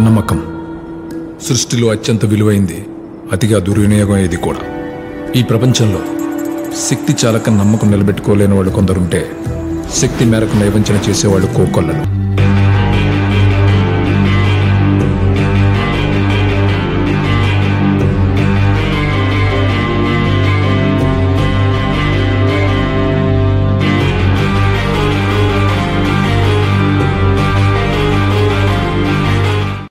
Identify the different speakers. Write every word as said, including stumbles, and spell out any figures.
Speaker 1: నమ్మకం సృష్టిలో అత్యంత విలువైంది, అతిగా దుర్వినియోగం అయ్యేది కూడా. ఈ ప్రపంచంలో శక్తి చాలక నమ్మకం నిలబెట్టుకోలేని వాళ్ళు కొందరుంటే, శక్తి మేరకు నైవంచన చేసేవాళ్ళు కోకొల్లలు.